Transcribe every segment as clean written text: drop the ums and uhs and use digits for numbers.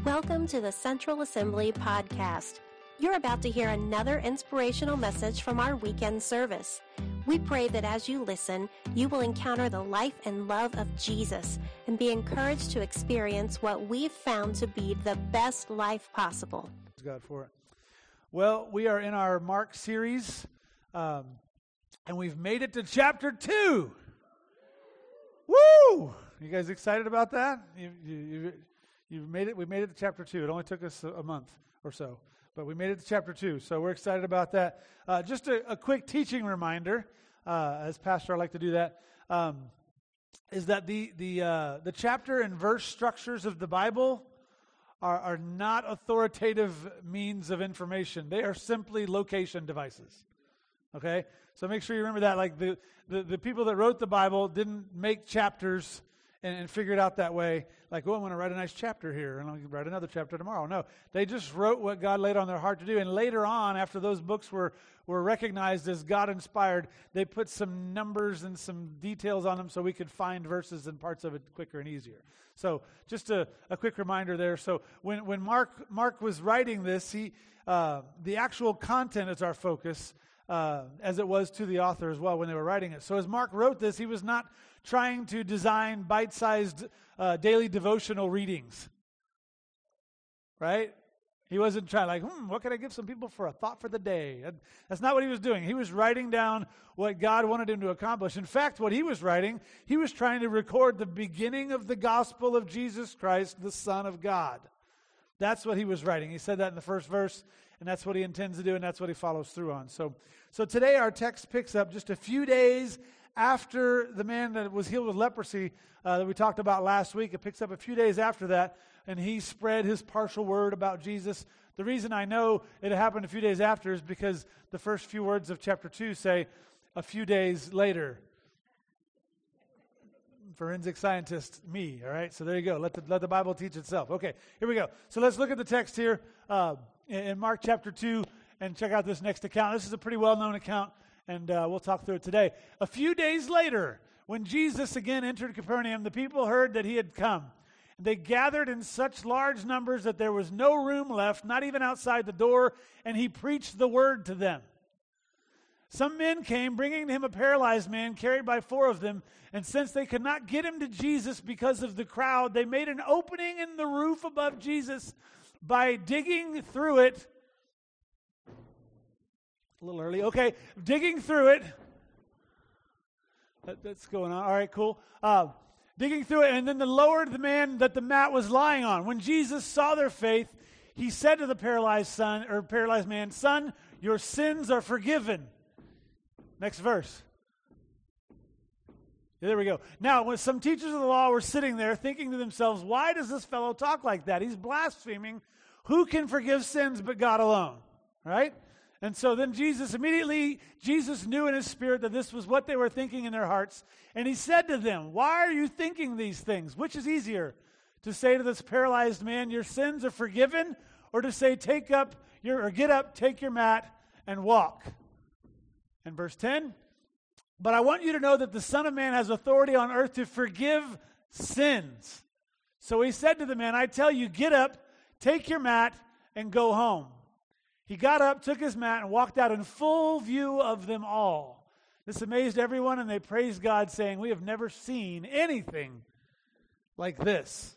Welcome to the Central Assembly podcast. You're about to hear another inspirational message from our weekend service. We pray that as you listen, you will encounter the life and love of Jesus and be encouraged to experience what we've found to be the best life possible. Thanks God for it. Well, we are in our Mark series, and we've made it to chapter 2. Woo! You guys excited about that? You've made it. We made it to chapter 2. It only took us a month or so, but we made it to chapter 2. So we're excited about that. Just a quick teaching reminder, as pastor, I like to do that, is that the chapter and verse structures of the Bible are not authoritative means of information. They are simply location devices. Okay, so make sure you remember that. Like the people that wrote the Bible didn't make chapters and figure it out that way. Like, oh, I'm going to write a nice chapter here, and I'll write another chapter tomorrow. No, they just wrote what God laid on their heart to do. And later on, after those books were recognized as God-inspired, they put some numbers and some details on them so we could find verses and parts of it quicker and easier. So just a quick reminder there. So when Mark was writing this, the actual content is our focus, as it was to the author as well when they were writing it. So as Mark wrote this, he was not trying to design bite-sized daily devotional readings, right? He wasn't trying what can I give some people for a thought for the day? That's not what he was doing. He was writing down what God wanted him to accomplish. In fact, what he was writing, he was trying to record the beginning of the gospel of Jesus Christ, the Son of God. That's what he was writing. He said that in the first verse, and that's what he intends to do, and that's what he follows through on. So today our text picks up just a few days after the man that was healed with leprosy that we talked about last week. It picks up a few days after that, and he spread his partial word about Jesus. The reason I know it happened a few days after is because the first few words of chapter 2 say, a few days later. Forensic scientist, me, all right? So there you go. Let the Bible teach itself. Okay, here we go. So let's look at the text here in Mark chapter 2 and check out this next account. This is a pretty well-known account, and we'll talk through it today. A few days later, when Jesus again entered Capernaum, the people heard that he had come. They gathered in such large numbers that there was no room left, not even outside the door, and he preached the word to them. Some men came, bringing to him a paralyzed man carried by 4 of them, and since they could not get him to Jesus because of the crowd, they made an opening in the roof above Jesus by digging through it. A little early. Okay, digging through it. That's going on. All right, cool. Digging through it, and then they lowered the man that the mat was lying on. When Jesus saw their faith, he said to the paralyzed man, "Son, your sins are forgiven." Next verse. Yeah, there we go. Now, when some teachers of the law were sitting there thinking to themselves, why does this fellow talk like that? He's blaspheming. Who can forgive sins but God alone? Right? And so then Jesus knew in his spirit that this was what they were thinking in their hearts. And he said to them, why are you thinking these things? Which is easier, to say to this paralyzed man, your sins are forgiven, or to say, get up, take your mat, and walk? And verse 10, but I want you to know that the Son of Man has authority on earth to forgive sins. So he said to the man, I tell you, get up, take your mat, and go home. He got up, took his mat, and walked out in full view of them all. This amazed everyone, and they praised God, saying, we have never seen anything like this.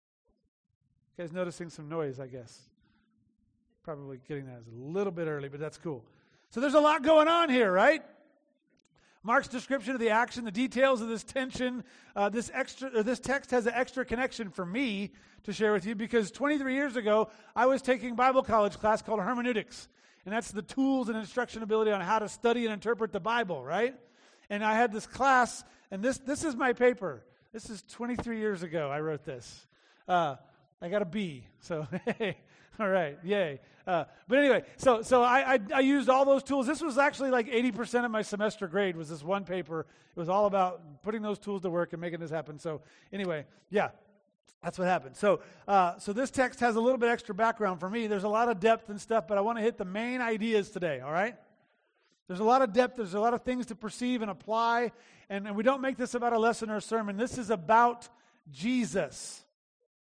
You guys noticing some noise, I guess. Probably getting that a little bit early, but that's cool. So there's a lot going on here, right? Mark's description of the action, the details of this tension, this text has an extra connection for me to share with you because 23 years ago, I was taking a Bible college class called hermeneutics. And that's the tools and instruction ability on how to study and interpret the Bible, right? And I had this class, and this is my paper. This is 23 years ago I wrote this. I got a B, so hey. All right, yay. But anyway, so I used all those tools. This was actually like 80% of my semester grade was this one paper. It was all about putting those tools to work and making this happen. So anyway, yeah, that's what happened. So this text has a little bit extra background for me. There's a lot of depth and stuff, but I want to hit the main ideas today, all right? There's a lot of depth. There's a lot of things to perceive and apply. And we don't make this about a lesson or a sermon. This is about Jesus.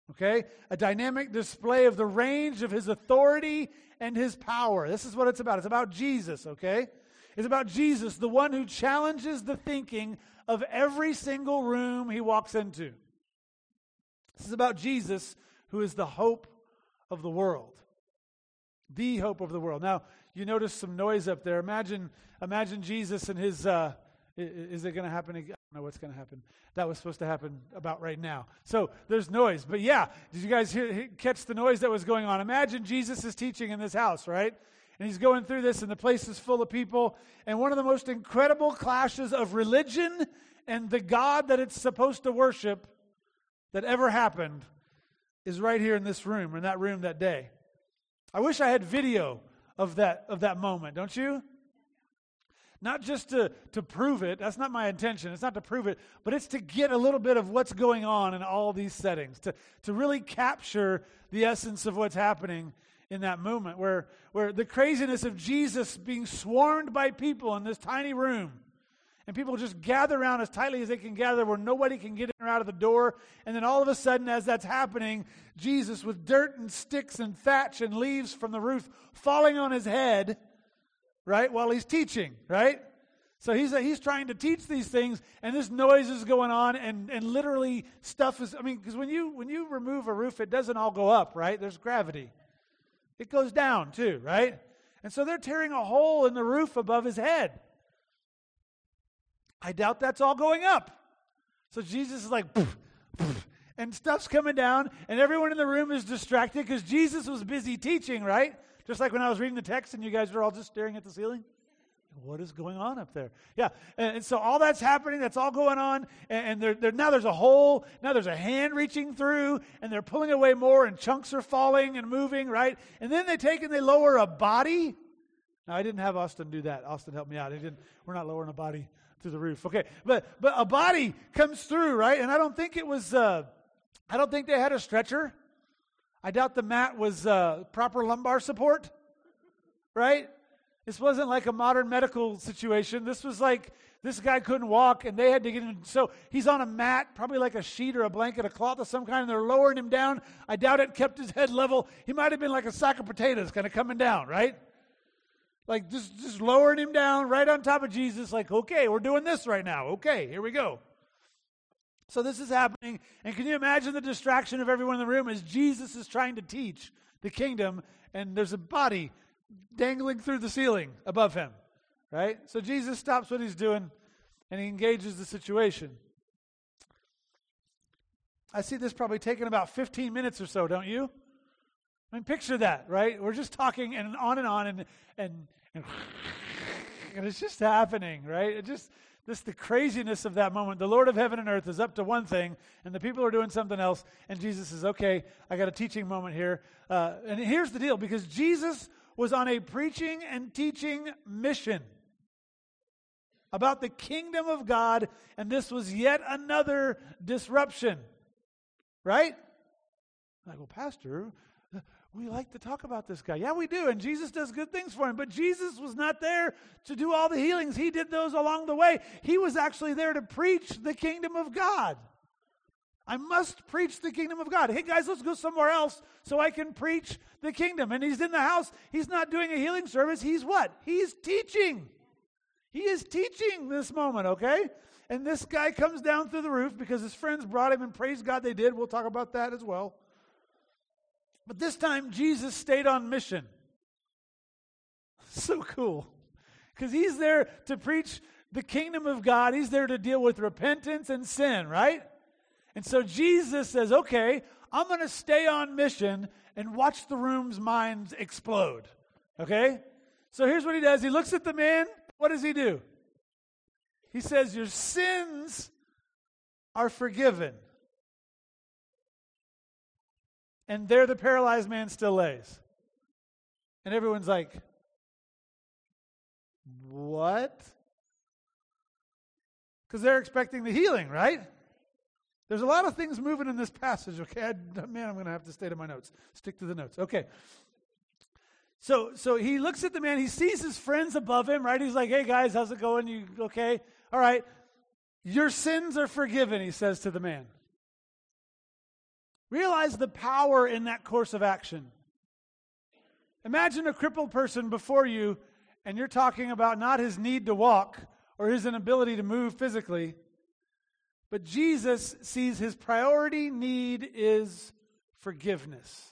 Okay? A dynamic display of the range of his authority and his power. This is what it's about. It's about Jesus, okay? It's about Jesus, the one who challenges the thinking of every single room he walks into. This is about Jesus, who is the hope of the world. The hope of the world. Now, you notice some noise up there. Imagine Jesus and his, is it going to happen again? I don't know what's going to happen. That was supposed to happen about right now. So there's noise. But yeah, did you guys catch the noise that was going on? Imagine Jesus is teaching in this house, right? And he's going through this, and the place is full of people. And one of the most incredible clashes of religion and the God that it's supposed to worship that ever happened is right here in this room, in that room that day. I wish I had video of that moment, don't you? Not just to prove it. That's not my intention. It's not to prove it, but it's to get a little bit of what's going on in all these settings, to really capture the essence of what's happening in that moment, where the craziness of Jesus being swarmed by people in this tiny room, and people just gather around as tightly as they can gather where nobody can get in or out of the door. And then all of a sudden, as that's happening, Jesus with dirt and sticks and thatch and leaves from the roof falling on his head, right, while he's teaching, right? So he's trying to teach these things, and this noise is going on, and literally stuff is, because when you remove a roof, it doesn't all go up, right? There's gravity. It goes down too, right? And so they're tearing a hole in the roof above his head. I doubt that's all going up. So Jesus is like, poof, poof, and stuff's coming down, and everyone in the room is distracted because Jesus was busy teaching, right? Just like when I was reading the text and you guys were all just staring at the ceiling. What is going on up there? Yeah, and so all that's happening, that's all going on, and now there's a hole, now there's a hand reaching through, and they're pulling away more, and chunks are falling and moving, right? And then they lower a body. Now, I didn't have Austin do that. Austin helped me out. We're not lowering a body through the roof. Okay, but a body comes through, right? And I don't think they had a stretcher. I doubt the mat was proper lumbar support, right? This wasn't like a modern medical situation. This was like this guy couldn't walk, and they had to get him. So he's on a mat, probably like a sheet or a blanket, a cloth of some kind, and they're lowering him down. I doubt it kept his head level. He might have been like a sack of potatoes kind of coming down, right? Like just lowering him down right on top of Jesus, like, okay, we're doing this right now. Okay, here we go. So this is happening, and can you imagine the distraction of everyone in the room as Jesus is trying to teach the kingdom, and there's a body dangling through the ceiling above him, right? So Jesus stops what he's doing, and he engages the situation. I see this probably taking about 15 minutes or so, don't you? I mean, picture that, right? We're just talking and and it's just happening, right? The craziness of that moment. The Lord of heaven and earth is up to one thing, and the people are doing something else, and Jesus says, okay, I got a teaching moment here. And here's the deal, because Jesus was on a preaching and teaching mission about the kingdom of God, and this was yet another disruption, right? Like, well, Pastor, we like to talk about this guy. Yeah, we do, and Jesus does good things for him, but Jesus was not there to do all the healings. He did those along the way. He was actually there to preach the kingdom of God. I must preach the kingdom of God. Hey, guys, let's go somewhere else so I can preach the kingdom. And he's in the house. He's not doing a healing service. He's what? He's teaching. He is teaching this moment, okay? And this guy comes down through the roof because his friends brought him, and praise God they did. We'll talk about that as well. But this time, Jesus stayed on mission. So cool. Because he's there to preach the kingdom of God. He's there to deal with repentance and sin, right? And so Jesus says, okay, I'm going to stay on mission and watch the room's minds explode. Okay? So here's what he does. He looks at the man. What does he do? He says, your sins are forgiven. And there the paralyzed man still lays. And everyone's like, what? Because they're expecting the healing, right? There's a lot of things moving in this passage, okay? I'm going to have to stay to my notes. Stick to the notes. Okay. So he looks at the man. He sees his friends above him, right? He's like, hey, guys, how's it going? You okay? All right. Your sins are forgiven, he says to the man. Realize the power in that course of action. Imagine a crippled person before you, and you're talking about not his need to walk or his inability to move physically, but Jesus sees his priority need is forgiveness.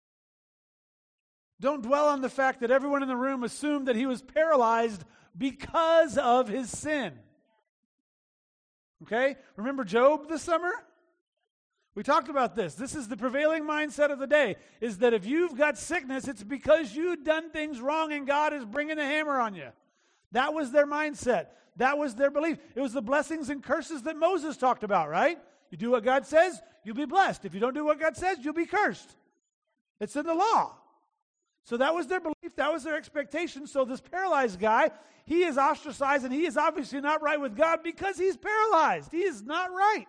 Don't dwell on the fact that everyone in the room assumed that he was paralyzed because of his sin. Okay? Remember Job this summer? We talked about this. This is the prevailing mindset of the day, is that if you've got sickness, it's because you've done things wrong and God is bringing the hammer on you. That was their mindset. That was their belief. It was the blessings and curses that Moses talked about, right? You do what God says, you'll be blessed. If you don't do what God says, you'll be cursed. It's in the law. So that was their belief. That was their expectation. So this paralyzed guy, he is ostracized, and he is obviously not right with God because he's paralyzed. He is not right.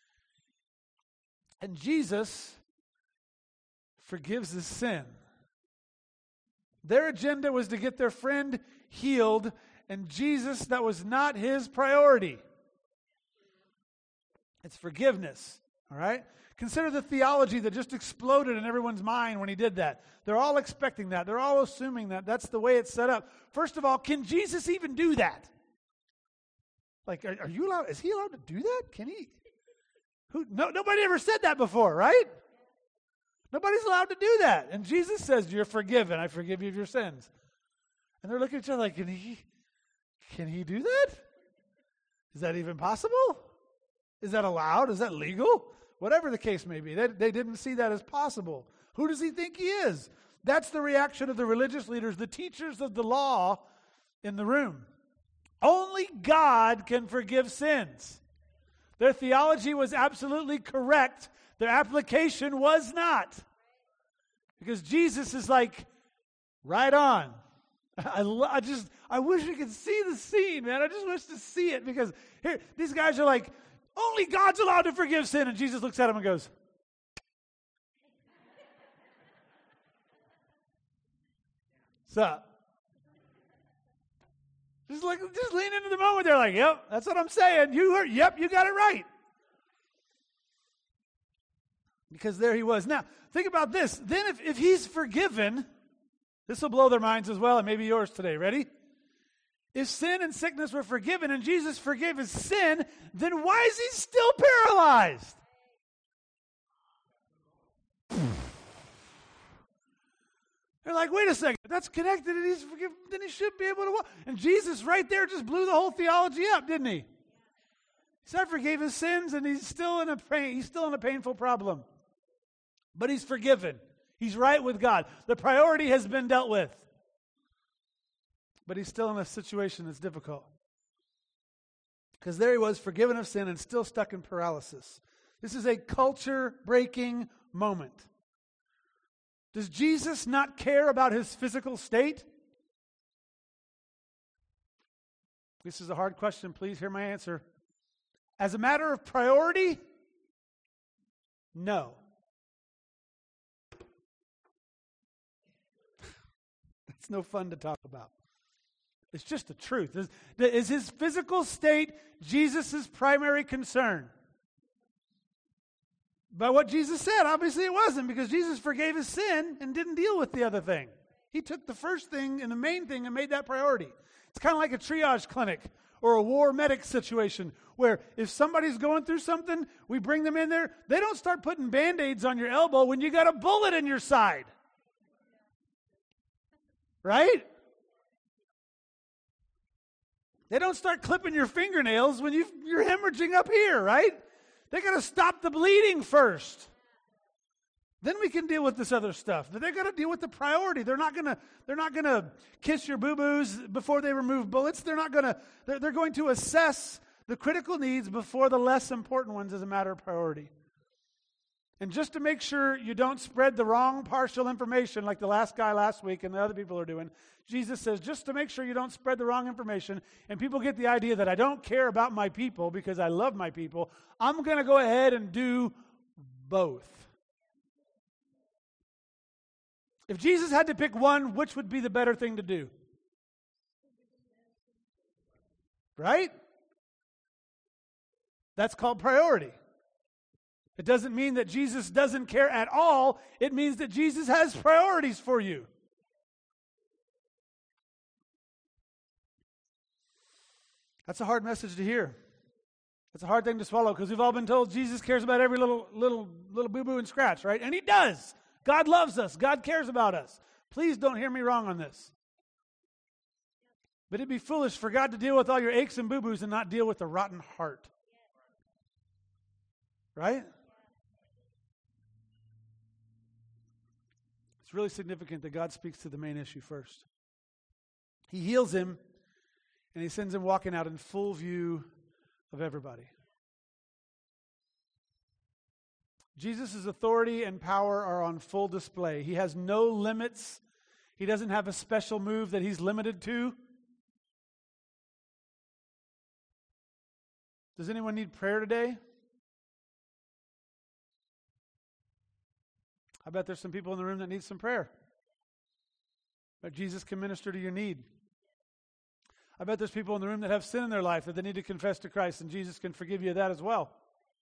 And Jesus forgives his sin. Their agenda was to get their friend healed, and Jesus, that was not his priority. It's forgiveness, all right? Consider the theology that just exploded in everyone's mind when he did that. They're all expecting that. They're all assuming that. That's the way it's set up. First of all, can Jesus even do that? Like, are you allowed? Is he allowed to do that? Can he? Nobody ever said that before, right? Nobody's allowed to do that. And Jesus says, you're forgiven. I forgive you of your sins. And they're looking at each other like, can he do that? Is that even possible? Is that allowed? Is that legal? Whatever the case may be, they didn't see that as possible. Who does he think he is? That's the reaction of the religious leaders, the teachers of the law in the room. Only God can forgive sins. Their theology was absolutely correct. Their application was not. Because Jesus is like, right on. I wish we could see the scene, man. I just wish to see it, because here, these guys are like, only God's allowed to forgive sin. And Jesus looks at him and goes, what's up? Just lean into the moment. They're like, yep, that's what I'm saying. You heard, yep, you got it right. Because there he was. Now, think about this. Then if he's forgiven, this will blow their minds as well, and maybe yours today. Ready? If sin and sickness were forgiven and Jesus forgave his sin, then why is he still paralyzed? They're like, wait a second, that's connected and he's forgiven, then he should be able to walk. And Jesus right there just blew the whole theology up, didn't he? He said, I forgave his sins, and he's still in a painful problem. But he's forgiven. He's right with God. The priority has been dealt with. But he's still in a situation that's difficult. Because there he was, forgiven of sin and still stuck in paralysis. This is a culture-breaking moment. Does Jesus not care about his physical state? This is a hard question. Please hear my answer. As a matter of priority, no. It's no fun to talk about. It's just the truth. Is his physical state Jesus' primary concern? But what Jesus said, obviously it wasn't, because Jesus forgave his sin and didn't deal with the other thing. He took the first thing and the main thing and made that priority. It's kind of like a triage clinic or a war medic situation, where if somebody's going through something, we bring them in there. They don't start putting Band-Aids on your elbow when you got a bullet in your side. Right? They don't start clipping your fingernails when you're hemorrhaging up here, right? They got to stop the bleeding first. Then we can deal with this other stuff. They're going to deal with the priority. They're not going to kiss your boo-boos before they remove bullets. They're going to assess the critical needs before the less important ones as a matter of priority. And just to make sure you don't spread the wrong partial information like the last guy last week and the other people are doing, Jesus says, just to make sure you don't spread the wrong information and people get the idea that I don't care about my people because I love my people, I'm going to go ahead and do both. If Jesus had to pick one, which would be the better thing to do? Right? That's called priority. It doesn't mean that Jesus doesn't care at all. It means that Jesus has priorities for you. That's a hard message to hear. It's a hard thing to swallow because we've all been told Jesus cares about every little boo-boo and scratch, right? And He does. God loves us. God cares about us. Please don't hear me wrong on this. But it'd be foolish for God to deal with all your aches and boo-boos and not deal with a rotten heart. Right? It's really significant that God speaks to the main issue first. He heals him, and He sends him walking out in full view of everybody. Jesus' authority and power are on full display. He has no limits. He doesn't have a special move that He's limited to. Does anyone need prayer today? I bet there's some people in the room that need some prayer. But Jesus can minister to your need. I bet there's people in the room that have sin in their life that they need to confess to Christ, and Jesus can forgive you of that as well.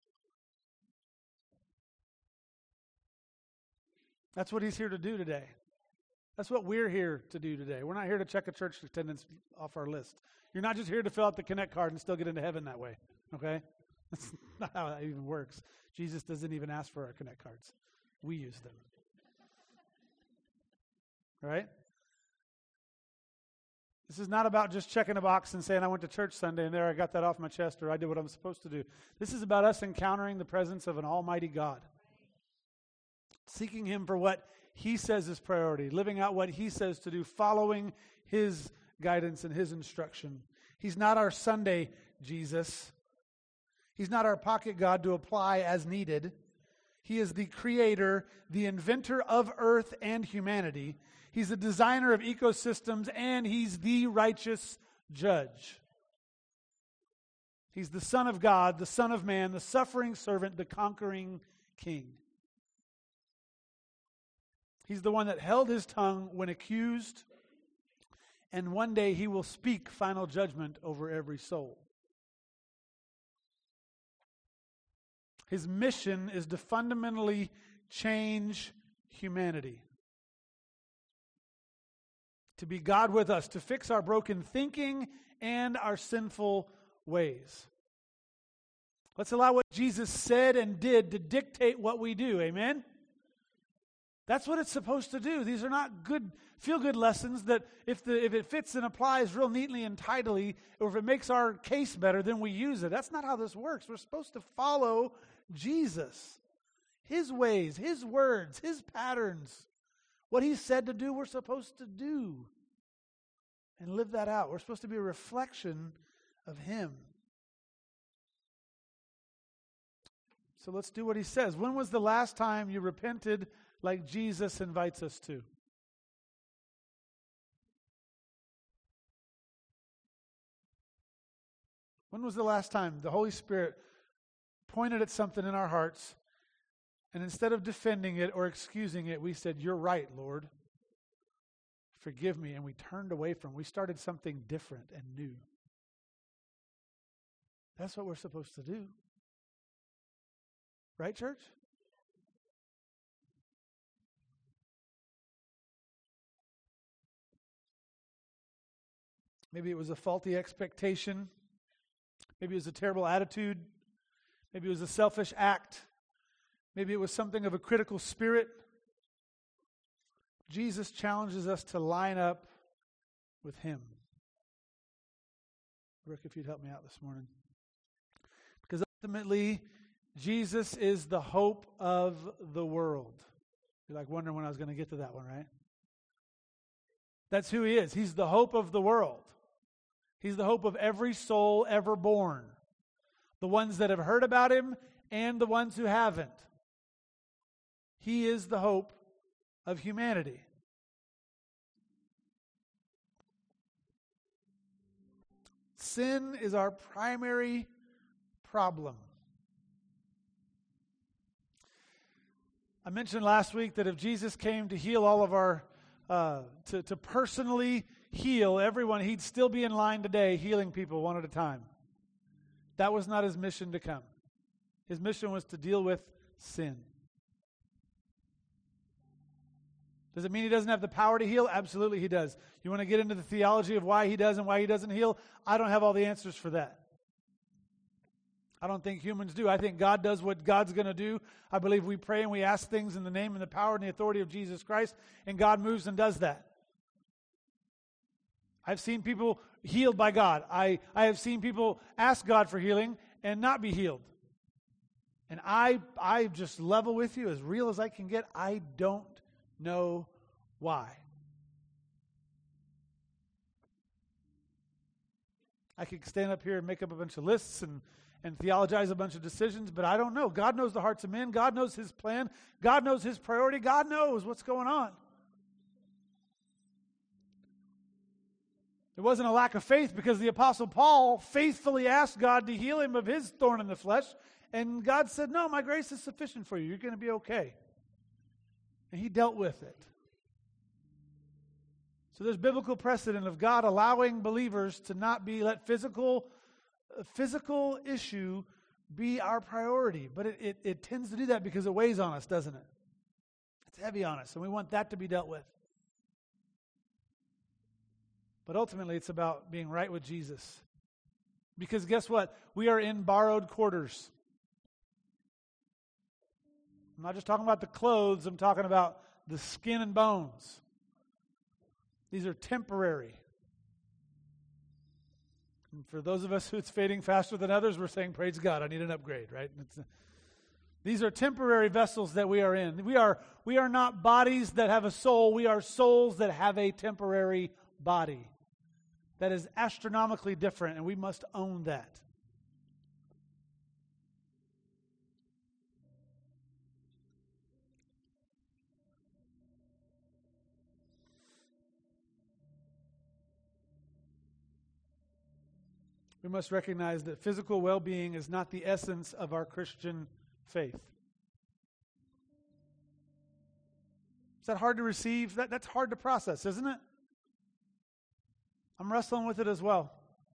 That's what He's here to do today. That's what we're here to do today. We're not here to check a church attendance off our list. You're not just here to fill out the Connect card and still get into heaven that way, okay? That's not how that even works. Jesus doesn't even ask for our Connect cards. We use them. Right? This is not about just checking a box and saying, I went to church Sunday and there I got that off my chest, or I did what I'm supposed to do. This is about us encountering the presence of an almighty God. Seeking Him for what He says is priority. Living out what He says to do. Following His guidance and His instruction. He's not our Sunday Jesus. He's not our pocket God to apply as needed. He is the creator, the inventor of earth and humanity. He's the designer of ecosystems, and He's the righteous judge. He's the Son of God, the Son of Man, the suffering servant, the conquering King. He's the one that held His tongue when accused, and one day He will speak final judgment over every soul. His mission is to fundamentally change humanity. To be God with us, to fix our broken thinking and our sinful ways. Let's allow what Jesus said and did to dictate what we do. Amen? That's what it's supposed to do. These are not good, feel-good lessons that if it fits and applies real neatly and tidily, or if it makes our case better, then we use it. That's not how this works. We're supposed to follow Jesus. His ways, His words, His patterns. What He said to do, we're supposed to do. And live that out. We're supposed to be a reflection of Him. So let's do what He says. When was the last time you repented like Jesus invites us to? When was the last time the Holy Spirit pointed at something in our hearts, and instead of defending it or excusing it, we said, "You're right, Lord. Forgive me," and we turned away from it. We started something different and new. That's what we're supposed to do. Right, church? Maybe it was a faulty expectation. Maybe it was a terrible attitude. Maybe it was a selfish act. Maybe it was something of a critical spirit. Jesus challenges us to line up with Him. Rick, if you'd help me out this morning. Because ultimately, Jesus is the hope of the world. You're like wondering when I was going to get to that one, right? That's who He is. He's the hope of the world. He's the hope of every soul ever born. The ones that have heard about Him and the ones who haven't. He is the hope of humanity. Sin is our primary problem. I mentioned last week that if Jesus came to heal all of our, to personally heal everyone, He'd still be in line today healing people one at a time. That was not His mission to come. His mission was to deal with sin. Does it mean he doesn't have the power to heal? Absolutely he does. You want to get into the theology of why he does and why he doesn't heal? I don't have all the answers for that. I don't think humans do. I think God does what God's going to do. I believe we pray and we ask things in the name and the power and the authority of Jesus Christ, and God moves and does that. I've seen people healed by God. I have seen people ask God for healing and not be healed. And I just level with you, as real as I can get. I don't know why. I could stand up here and make up a bunch of lists and theologize a bunch of decisions, but I don't know. God knows the hearts of men. God knows His plan. God knows His priority. God knows what's going on. It wasn't a lack of faith, because the Apostle Paul faithfully asked God to heal him of his thorn in the flesh, and God said, no, my grace is sufficient for you. You're going to be okay. And he dealt with it. So there's biblical precedent of God allowing believers to not let physical issue be our priority. But it tends to do that because it weighs on us, doesn't it? It's heavy on us, and we want that to be dealt with. But ultimately, it's about being right with Jesus. Because guess what? We are in borrowed quarters. I'm not just talking about the clothes, I'm talking about the skin and bones. These are temporary. And for those of us who it's fading faster than others, we're saying, praise God, I need an upgrade, right? These are temporary vessels that we are in. We are not bodies that have a soul. We are souls that have a temporary body. That is astronomically different, and we must own that. We must recognize that physical well-being is not the essence of our Christian faith. Is that hard to receive? That's hard to process, isn't it? I'm wrestling with it as well.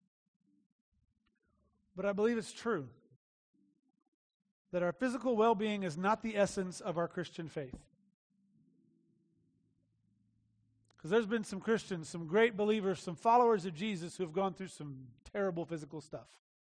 But I believe it's true that our physical well-being is not the essence of our Christian faith. Because there's been some Christians, some great believers, some followers of Jesus who have gone through some terrible physical stuff.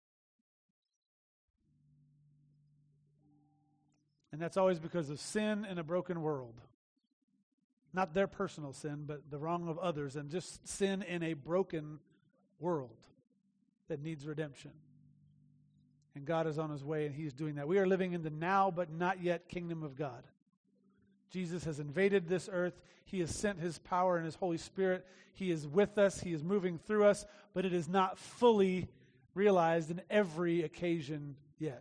And that's always because of sin in a broken world. Not their personal sin, but the wrong of others, and just sin in a broken world that needs redemption. And God is on His way, and He's doing that. We are living in the now but not yet kingdom of God. Jesus has invaded this earth. He has sent His power and His Holy Spirit. He is with us. He is moving through us, but it is not fully realized in every occasion yet.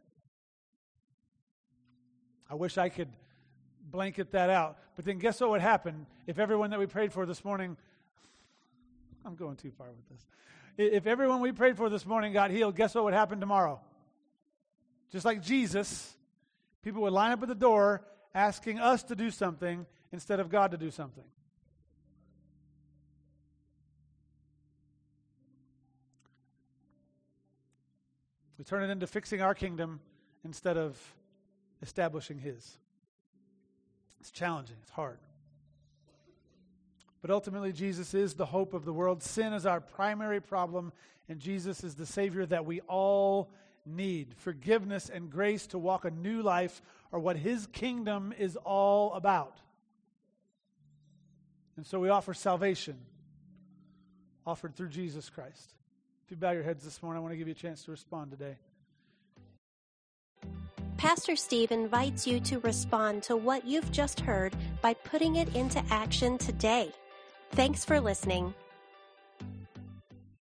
I wish I could blanket that out. But then guess what would happen if everyone that we prayed for this morning, I'm going too far with this. If everyone we prayed for this morning got healed, guess what would happen tomorrow? Just like Jesus, people would line up at the door asking us to do something instead of God to do something. We turn it into fixing our kingdom instead of establishing His. It's challenging. It's hard. But ultimately, Jesus is the hope of the world. Sin is our primary problem, and Jesus is the Savior that we all need. Forgiveness and grace to walk a new life are what His kingdom is all about. And so we offer salvation, offered through Jesus Christ. If you bow your heads this morning, I want to give you a chance to respond today. Pastor Steve invites you to respond to what you've just heard by putting it into action today. Thanks for listening.